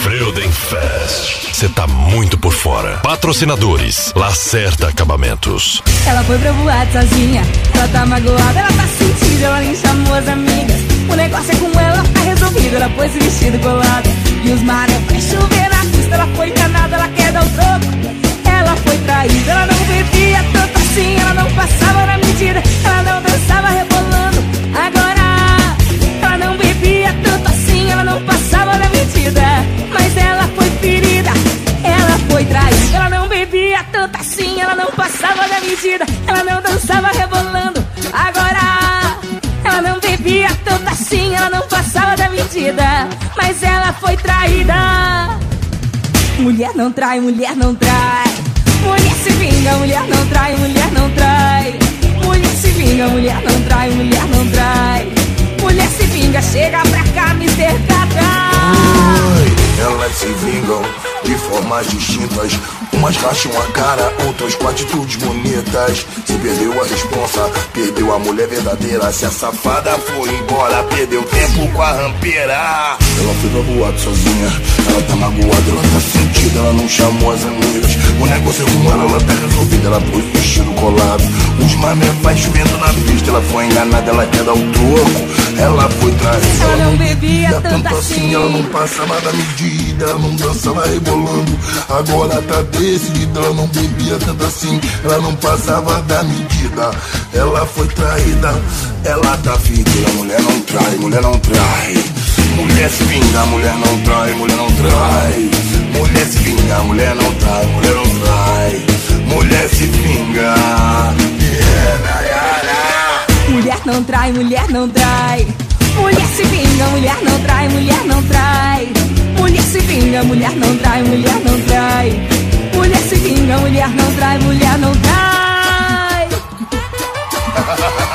Freudenfest. Cê tá muito por fora. Patrocinadores: Lacerda Acabamentos. Ela foi pra boate sozinha, ela tá magoada, ela tá sentida, ela nem chamou as amigas. O negócio é com ela, tá resolvido, ela pôs o vestido colado. E os maré vai chover na pista, ela foi enganada, ela quer dar o troco. Ela foi traída, ela não bebia tanto assim, ela não passava na medida, ela não dançava rebolando. Agora, ela não bebia tanto assim, ela não passava na medida, mas ela foi ferida, ela foi traída. Ela não bebia tanto assim, ela não passava na medida, ela não dançava rebolando. Agora, ela não bebia tanto assim, ela não passava da medida, mas ela foi traída. Mulher não trai, mulher não trai. Mulher se vinga, mulher não trai, mulher não trai. Mulher se vinga, mulher não trai, mulher não trai. Mulher se vinga, chega pra cá, Mr. Catra. Elas se vingam de formas distintas. Umas racham a cara, outras com atitudes bonitas. Se perdeu a responsa, perdeu a mulher verdadeira. Se a safada foi embora, perdeu tempo com a rampeira. Ela foi pra boate sozinha, ela tá magoada, ela tá sentida, ela não chamou as amigas. O negócio é com ela tá resolvido, ela pôs o vestido colado. Os mamé vai chovendo na pista, ela foi enganada, ela quer dar o troco. Ela foi traída, ela não bebia tanto assim, ela não passava da medida, ela não dançava rebolando. Agora tá decidida, ela não bebia tanto assim, ela não passava da medida. Ela foi traída, ela tá ferida. Mulher não trai, mulher não trai. Mulher se vinga, mulher não trai, mulher não trai. Mulher se vinga, mulher não trai, mulher não trai. Mulher se vinga. Mulher não trai, mulher não trai. Mulher se vinga, mulher não trai, mulher não trai. Mulher se vinga, mulher não trai, mulher não trai. Mulher se vinga, mulher não trai, mulher não trai.